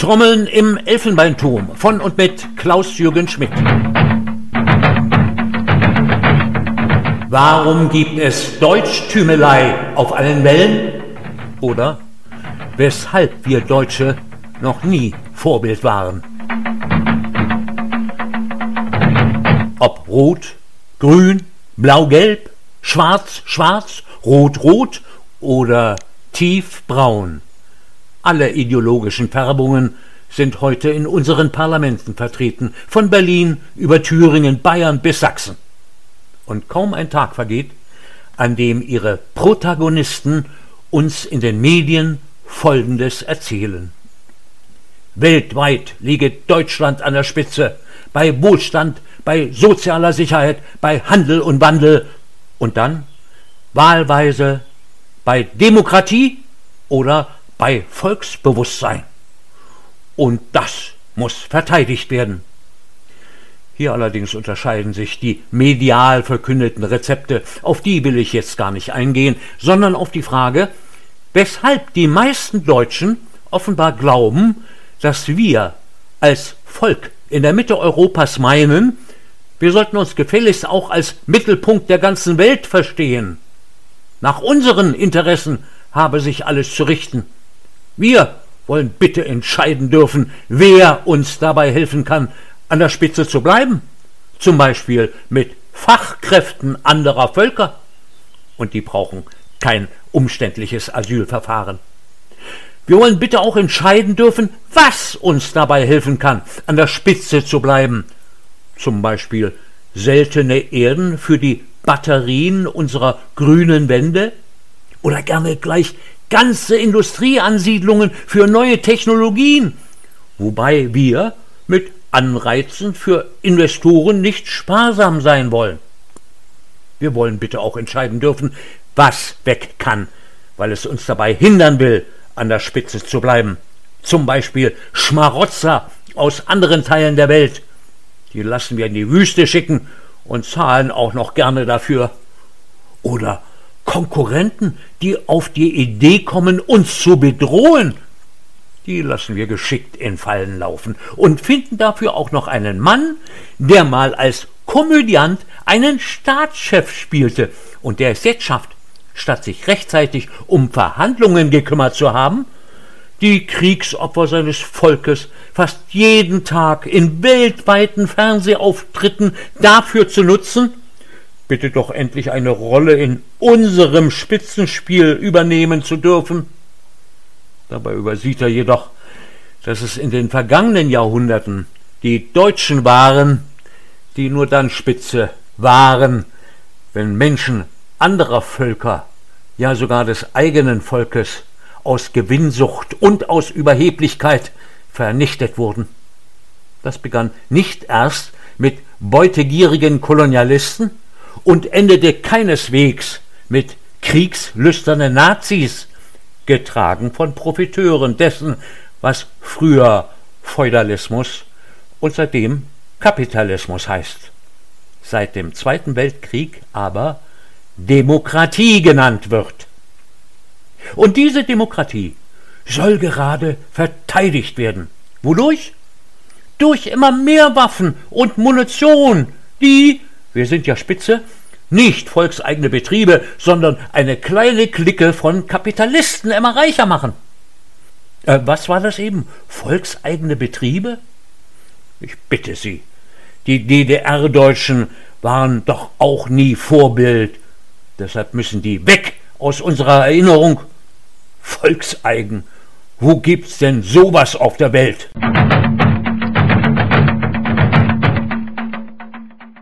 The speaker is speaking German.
Trommeln im Elfenbeinturm von und mit Klaus-Jürgen Schmidt. Warum gibt es Deutschtümelei auf allen Wellen? Oder weshalb wir Deutsche noch nie Vorbild waren? Ob rot, grün, blau-gelb, schwarz-schwarz, rot-rot oder tiefbraun. Alle ideologischen Färbungen sind heute in unseren Parlamenten vertreten, von Berlin über Thüringen, Bayern bis Sachsen. Und kaum ein Tag vergeht, an dem ihre Protagonisten uns in den Medien Folgendes erzählen. Weltweit liege Deutschland an der Spitze, bei Wohlstand, bei sozialer Sicherheit, bei Handel und Wandel und dann wahlweise bei Demokratie oder bei Volksbewusstsein. Und das muss verteidigt werden. Hier allerdings unterscheiden sich die medial verkündeten Rezepte, auf die will ich jetzt gar nicht eingehen, sondern auf die Frage, weshalb die meisten Deutschen offenbar glauben, dass wir als Volk in der Mitte Europas meinen, wir sollten uns gefälligst auch als Mittelpunkt der ganzen Welt verstehen. Nach unseren Interessen habe sich alles zu richten. Wir wollen bitte entscheiden dürfen, wer uns dabei helfen kann, an der Spitze zu bleiben, zum Beispiel mit Fachkräften anderer Völker. Und die brauchen kein umständliches Asylverfahren. Wir wollen bitte auch entscheiden dürfen, was uns dabei helfen kann, an der Spitze zu bleiben. Zum Beispiel seltene Erden für die Batterien unserer grünen Wende oder gerne gleich ganze Industrieansiedlungen für neue Technologien, wobei wir mit Anreizen für Investoren nicht sparsam sein wollen. Wir wollen bitte auch entscheiden dürfen, was weg kann, weil es uns dabei hindern will, an der Spitze zu bleiben. Zum Beispiel Schmarotzer aus anderen Teilen der Welt. Die lassen wir in die Wüste schicken und zahlen auch noch gerne dafür. Oder Konkurrenten, die auf die Idee kommen, uns zu bedrohen. Die lassen wir geschickt in Fallen laufen und finden dafür auch noch einen Mann, der mal als Komödiant einen Staatschef spielte und der es jetzt schafft, statt sich rechtzeitig um Verhandlungen gekümmert zu haben, die Kriegsopfer seines Volkes fast jeden Tag in weltweiten Fernsehauftritten dafür zu nutzen, bitte doch endlich eine Rolle in unserem Spitzenspiel übernehmen zu dürfen. Dabei übersieht er jedoch, dass es in den vergangenen Jahrhunderten die Deutschen waren, die nur dann Spitze waren, wenn Menschen anderer Völker, ja sogar des eigenen Volkes, aus Gewinnsucht und aus Überheblichkeit vernichtet wurden. Das begann nicht erst mit beutegierigen Kolonialisten und endete keineswegs mit kriegslüsternen Nazis, getragen von Profiteuren dessen, was früher Feudalismus und seitdem Kapitalismus heißt. Seit dem Zweiten Weltkrieg aber Demokratie genannt wird. Und diese Demokratie soll gerade verteidigt werden. Wodurch? Durch immer mehr Waffen und Munition, die, wir sind ja Spitze, nicht volkseigene Betriebe, sondern eine kleine Clique von Kapitalisten immer reicher machen. Was war das eben? Volkseigene Betriebe? Ich bitte Sie, die DDR-Deutschen waren doch auch nie Vorbild. Deshalb müssen die weg aus unserer Erinnerung. Volkseigen. Wo gibt's denn sowas auf der Welt?